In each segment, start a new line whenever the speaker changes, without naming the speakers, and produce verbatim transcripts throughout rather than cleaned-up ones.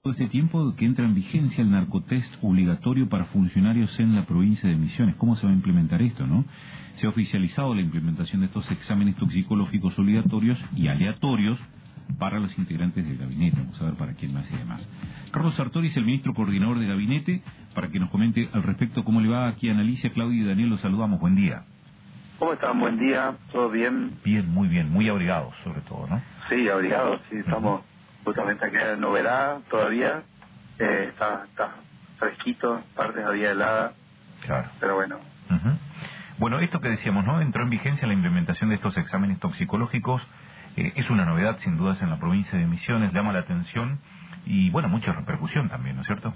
Este tiempo que entra en vigencia el narcotest obligatorio para funcionarios en la provincia de Misiones. ¿Cómo se va a implementar esto, no? Se ha oficializado la implementación de estos exámenes toxicológicos obligatorios y aleatorios para los integrantes del gabinete. Vamos a ver para quién más y demás. Carlos Sartori es el ministro coordinador de gabinete, para que nos comente al respecto cómo le va. Aquí Analicia, Claudio y Daniel, los saludamos. Buen día.
¿Cómo están? Buen día, ¿todo bien?
Bien, muy bien, muy abrigados sobre todo, ¿no?
Sí, abrigados, sí, estamos justamente aquí en novedad todavía, eh, está, está fresquito, partes había helada,
Claro.
pero bueno.
Uh-huh. Bueno, esto que decíamos, ¿no? Entró en vigencia la implementación de estos exámenes toxicológicos, eh, es una novedad sin dudas en la provincia de Misiones, llama la atención y, bueno, mucha repercusión también, ¿no es cierto?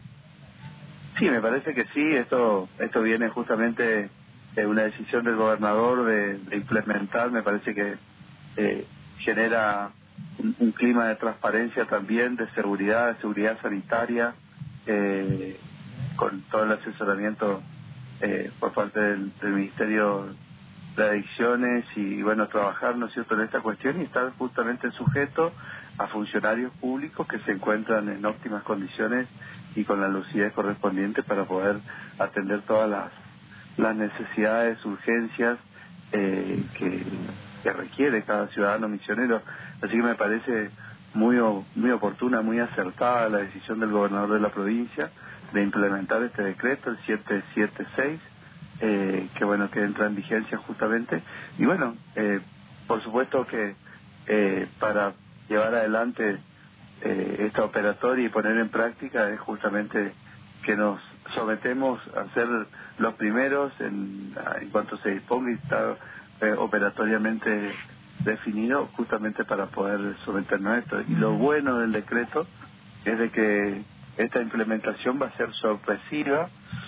Sí, me parece que sí, esto esto viene justamente de una decisión del gobernador de, de implementar, me parece que eh, genera un, un clima de transparencia también, de seguridad, de seguridad sanitaria, eh, con todo el asesoramiento eh, por parte del, del Ministerio de Adicciones y, bueno, trabajar, ¿no es cierto?, en esta cuestión y estar justamente sujeto a funcionarios públicos que se encuentran en óptimas condiciones y con la lucidez correspondiente para poder atender todas las, las necesidades, urgencias eh, que, que requiere cada ciudadano misionero. Así que me parece muy muy oportuna, muy acertada la decisión del gobernador de la provincia de implementar este decreto, el siete setenta y seis, eh, que bueno, que entra en vigencia justamente. Y bueno, eh, por supuesto que eh, para llevar adelante eh, esta operatoria y poner en práctica es justamente que nos sometemos a ser los primeros en, en cuanto se disponga y está eh, operatoriamente definido justamente para poder someternos a esto. Y lo bueno del decreto es de que esta implementación va a ser sorpresiva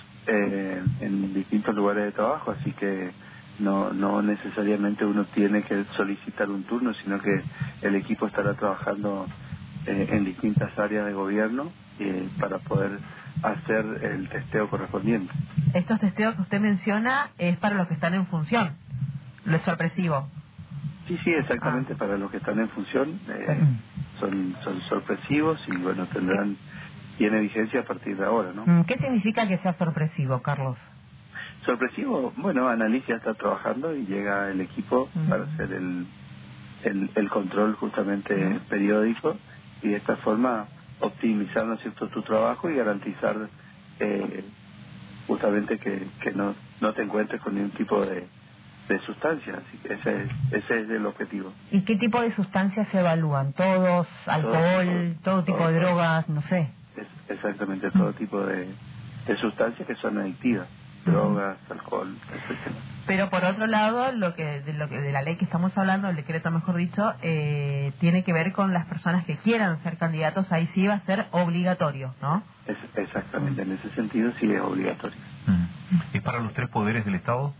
eh, en distintos lugares de trabajo, así que no no necesariamente uno tiene que solicitar un turno, sino que el equipo estará trabajando eh, en distintas áreas de gobierno eh, para poder hacer el testeo correspondiente.
Estos testeos que usted menciona es para los que están en función, lo es sorpresivo.
Sí, sí, exactamente, ah. Para los que están en función eh, son son sorpresivos y bueno, tendrán tiene vigencia a partir de ahora, ¿no?
¿Qué significa que sea sorpresivo, Carlos?
Sorpresivo, bueno, Analicia está trabajando y llega el equipo uh-huh. para hacer el, el, el control justamente uh-huh. periódico y de esta forma optimizar, ¿no es cierto?, tu trabajo y garantizar eh, justamente que, que no, no te encuentres con ningún tipo de, de sustancia, así que ese es, ese es el objetivo.
¿Y qué tipo de sustancias se evalúan? ¿Todos? ¿Alcohol? ¿Todo, todo tipo todo, de drogas? No sé.
Es exactamente, todo uh-huh. tipo de, de sustancias que son adictivas. Drogas, alcohol, etcétera.
Pero por otro lado, lo que de lo que de la ley que estamos hablando, el decreto mejor dicho, eh, tiene que ver con las personas que quieran ser candidatos, ahí sí va a ser obligatorio, ¿no?
Es, exactamente, en ese sentido sí es obligatorio.
¿Es para los tres poderes del Estado?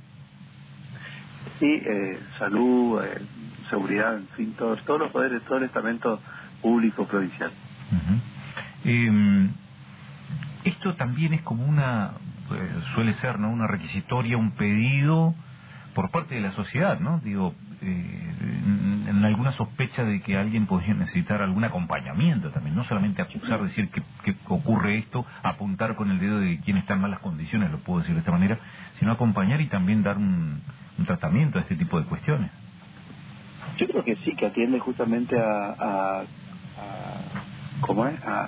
Sí, eh, salud, eh, seguridad, en fin, todos, todos los poderes, todo el estamento público provincial.
Uh-huh. eh, esto también es como una... suele ser, ¿no?, una requisitoria, un pedido por parte de la sociedad, ¿no? Digo, eh, en, en alguna sospecha de que alguien podría necesitar algún acompañamiento también, no solamente acusar, decir que, que ocurre esto, apuntar con el dedo de quién está en malas condiciones, lo puedo decir de esta manera, sino acompañar y también dar un, un tratamiento a este tipo de cuestiones.
Yo creo que sí, que atiende justamente a, a, a ¿cómo es?, a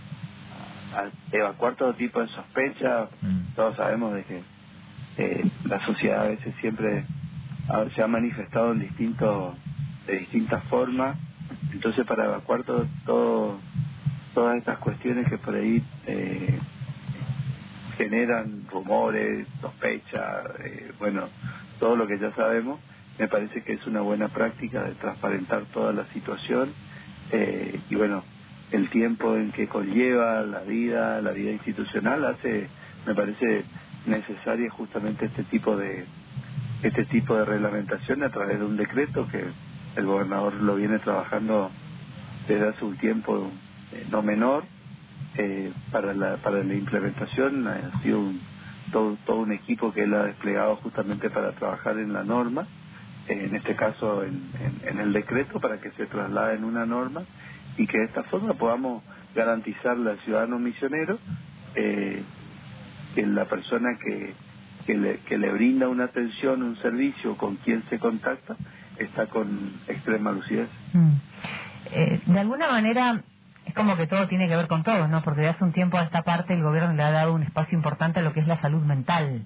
a evacuar todo tipo de sospecha. Mm. Todos sabemos de que eh, la sociedad a veces siempre a, se ha manifestado en distintos de distintas formas, entonces para evacuar todo, todo todas estas cuestiones que por ahí eh, generan rumores, sospechas, eh, bueno, todo lo que ya sabemos, me parece que es una buena práctica de transparentar toda la situación eh, y bueno, el tiempo en que conlleva la vida, la vida institucional, hace, me parece necesaria justamente este tipo de este tipo de reglamentación a través de un decreto que el gobernador lo viene trabajando desde hace un tiempo eh, no menor eh, para la para la implementación. Ha sido un, todo todo un equipo que él ha desplegado justamente para trabajar en la norma, eh, en este caso en, en, en el decreto, para que se traslade en una norma y que de esta forma podamos garantizarle al ciudadano misionero eh, que la persona que, que, le, que le brinda una atención, un servicio, con quien se contacta, está con extrema lucidez.
Mm. Eh, de alguna manera es como que todo tiene que ver con todo, ¿no? Porque de hace un tiempo a esta parte el gobierno le ha dado un espacio importante a lo que es la salud mental.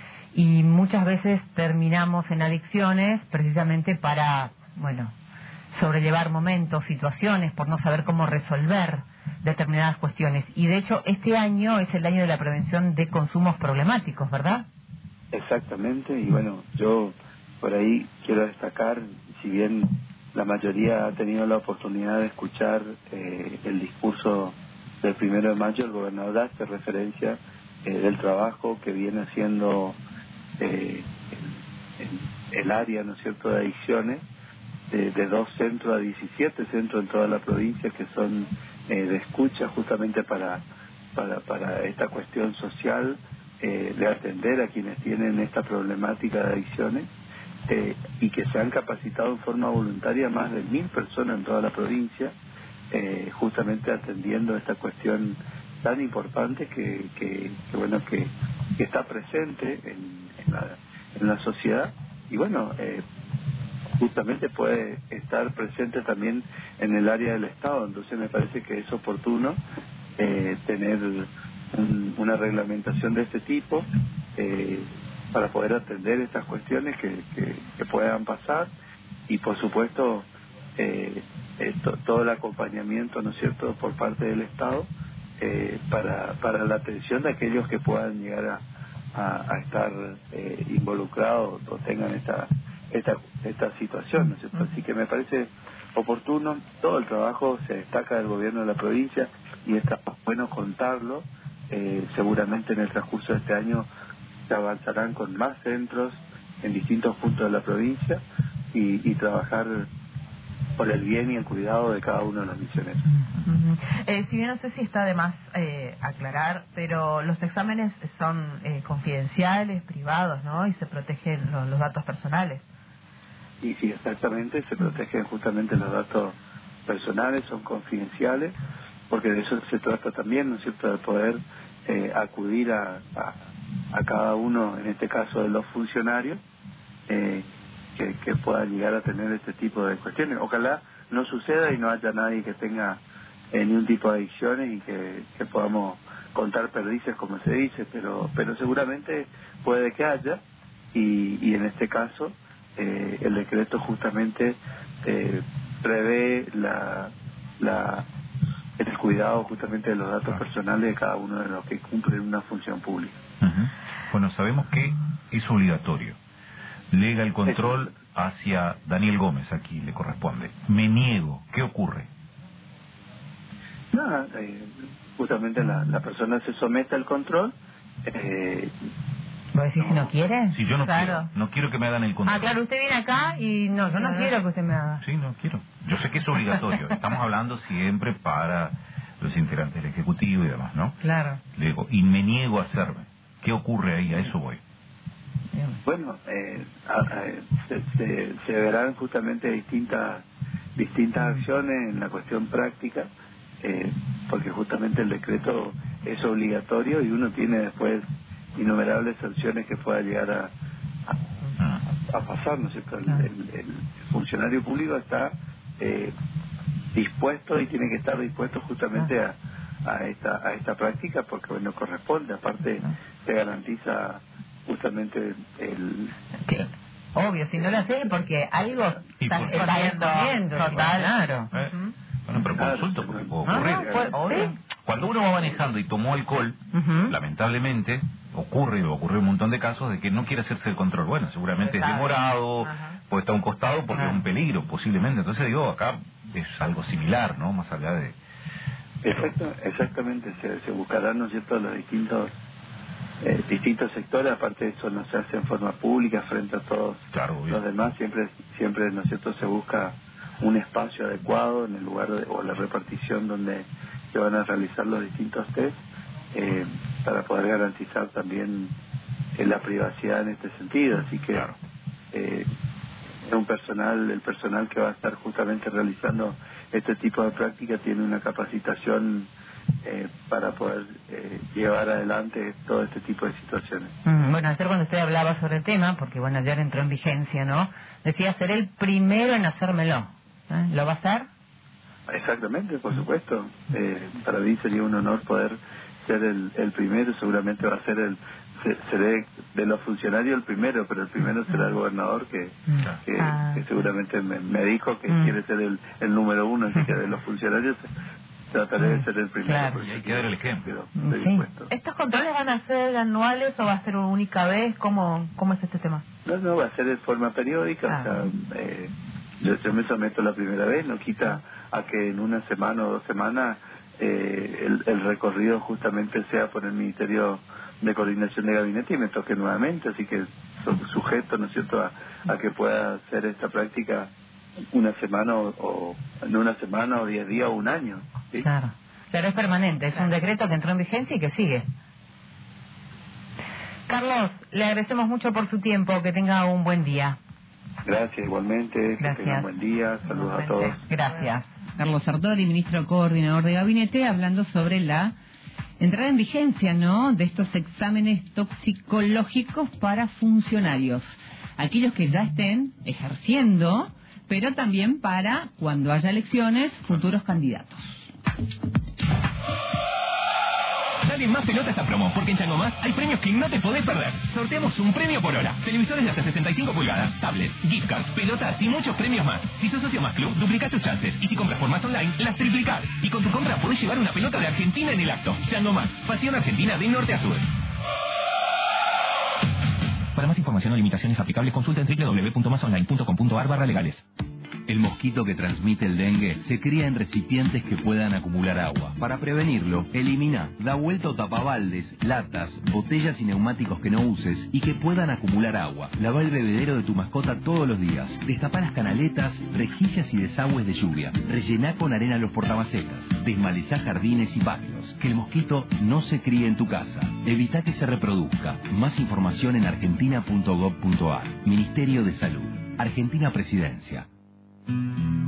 Y muchas veces terminamos en adicciones precisamente para, bueno, sobrellevar momentos, situaciones, por no saber cómo resolver determinadas cuestiones. Y de hecho este año es el año de la prevención de consumos problemáticos, ¿verdad?
Exactamente, y bueno, yo por ahí quiero destacar, si bien la mayoría ha tenido la oportunidad de escuchar eh, el discurso del primero de mayo, el gobernador hace referencia eh, del trabajo que viene haciendo eh, en, en el área, ¿no es cierto?, de adicciones, de, de dos centros a diecisiete centros en toda la provincia que son eh, de escucha justamente para, para, para esta cuestión social, eh, de atender a quienes tienen esta problemática de adicciones. Eh, y que se han capacitado en forma voluntaria más de mil personas en toda la provincia, eh, justamente atendiendo esta cuestión tan importante que, que, que bueno que, que está presente en, en, la, en la sociedad, y bueno, eh, justamente puede estar presente también en el área del Estado. Entonces me parece que es oportuno eh, tener un, una reglamentación de este tipo, eh, para poder atender estas cuestiones que, que, que puedan pasar, y por supuesto eh, esto, todo el acompañamiento, ¿no es cierto?, por parte del Estado eh, para, para la atención de aquellos que puedan llegar a, a, a estar eh, involucrados o tengan esta, esta, esta situación, ¿no es cierto? Así que me parece oportuno, todo el trabajo se destaca del gobierno de la provincia y está bueno contarlo. Eh, seguramente en el transcurso de este año se avanzarán con más centros en distintos puntos de la provincia y, y trabajar por el bien y el cuidado de cada uno de los misioneros.
Uh-huh. Eh, si bien no sé si está de más eh, aclarar, pero los exámenes son eh, confidenciales, privados, ¿no? Y se protegen los, los datos personales.
Y sí, exactamente, se protegen justamente los datos personales, son confidenciales, porque de eso se trata también, ¿no es cierto?, de poder eh, acudir a, a a cada uno, en este caso de los funcionarios, eh, que, que puedan llegar a tener este tipo de cuestiones. Ojalá no suceda y no haya nadie que tenga eh, ningún tipo de adicciones y que, que podamos contar perdices, como se dice, pero pero seguramente puede que haya, y, y en este caso eh, el decreto justamente eh, prevé la, la el cuidado justamente de los datos personales de cada uno de los que cumplen una función pública.
Uh-huh. Bueno, sabemos que es obligatorio. Lega el control hacia Daniel Gómez, aquí le corresponde. Me niego, ¿qué ocurre?
Nada, eh, justamente la, la persona se somete al control. Eh,
¿Vos decís que no quiere?
Si yo no
claro.
quiero, no quiero que me hagan el control.
Ah, claro, usted viene acá y no, yo no, no quiero que usted me haga.
Sí, no quiero. Yo sé que es obligatorio. Estamos hablando siempre para los integrantes del Ejecutivo y demás, ¿no?
Claro.
Le digo, y me niego a hacerme. ¿Qué ocurre ahí? A eso voy.
Bueno, eh, a, a, se, se, se verán justamente distintas distintas acciones en la cuestión práctica, eh, porque justamente el decreto es obligatorio y uno tiene después innumerables sanciones que pueda llegar a, a, a pasar, ¿no es cierto? El, el, el funcionario público está eh, dispuesto y tiene que estar dispuesto justamente a, a esta a esta práctica, porque bueno, corresponde, aparte se garantiza justamente el...
Sí. Obvio, si no lo hace porque algo está corriendo, total, claro.
¿Eh? Bueno, pero consulto porque puede ocurrir.
No, no, pues, obvio.
Cuando uno va manejando y tomó alcohol, uh-huh. lamentablemente ocurre, o ocurre un montón de casos de que no quiere hacerse el control. Bueno, seguramente es demorado, uh-huh. puede estar a un costado porque uh-huh. es un peligro, posiblemente. Entonces digo, acá es algo similar, ¿no? Más allá de...
Exacto, exactamente, se, se buscarán, ¿no es cierto?, los distintos eh, distintos sectores. Aparte de eso no se hace en forma pública frente a todos
claro,
los demás, siempre, siempre, ¿no es cierto?, se busca un espacio adecuado en el lugar de, o la repartición donde se van a realizar los distintos test, eh, para poder garantizar también eh, la privacidad en este sentido. Así que
claro.
eh, un personal, el personal que va a estar justamente realizando este tipo de práctica tiene una capacitación eh, para poder eh, llevar adelante todo este tipo de situaciones.
Mm, bueno, ayer cuando usted hablaba sobre el tema, porque bueno, ayer entró en vigencia, ¿no? Decía, seré el primero en hacérmelo. ¿Eh? ¿Lo va a hacer?
Exactamente, por supuesto. Eh, para mí sería un honor poder ser el, el primero, seguramente va a ser el, seré de los funcionarios el primero, pero el primero será el gobernador que, que, ah. que seguramente me, me dijo que mm. quiere ser el, el número uno, así que de los funcionarios trataré de ser el primero.
Claro.
Y hay que dar el ejemplo.
Sí. ¿Estos controles van a ser anuales o va a ser una única vez? ¿Cómo, cómo es este tema?
No, no, va a ser de forma periódica. Ah. O sea, eh, yo, yo me someto la primera vez, no quita a que en una semana o dos semanas eh, el, el recorrido justamente sea por el Ministerio de Coordinación de Gabinete y me toque nuevamente, así que son sujetos, ¿no es cierto?, a, a que pueda hacer esta práctica una semana o, o en una semana o diez días o un año. ¿Sí?
Claro, pero es permanente, es un decreto que entró en vigencia y que sigue. Carlos, le agradecemos mucho por su tiempo, que tenga un buen día.
Gracias, igualmente,
Gracias.
que tenga un buen día, saludos igualmente a todos.
Gracias. Carlos Sartori, ministro coordinador de gabinete, hablando sobre la entrada en vigencia, ¿no?, de estos exámenes toxicológicos para funcionarios, aquellos que ya estén ejerciendo, pero también para, cuando haya elecciones, futuros candidatos.
Dale más pelota a esta promo, porque en Chango Más hay premios que no te podés perder. Sorteamos un premio por hora, televisores de hasta sesenta y cinco pulgadas, tablets, gift cards, pelotas y muchos premios más. Si sos socio Más Club, duplicás tus chances, y si compras por Más Online, las triplicás. Y con tu compra podés llevar una pelota de Argentina en el acto. Chango Más, pasión argentina de norte a sur. Para más información o limitaciones aplicables, consulta en doble u doble u doble u punto más online punto com punto a r barra legales.
El mosquito que transmite el dengue se cría en recipientes que puedan acumular agua. Para prevenirlo, elimina, da vuelta o tapabaldes, latas, botellas y neumáticos que no uses y que puedan acumular agua. Lava el bebedero de tu mascota todos los días. Destapa las canaletas, rejillas y desagües de lluvia. Rellená con arena los portamacetas. Desmalezá jardines y patios. Que el mosquito no se críe en tu casa. Evita que se reproduzca. Más información en argentina punto gov punto a r. Ministerio de Salud. Argentina Presidencia.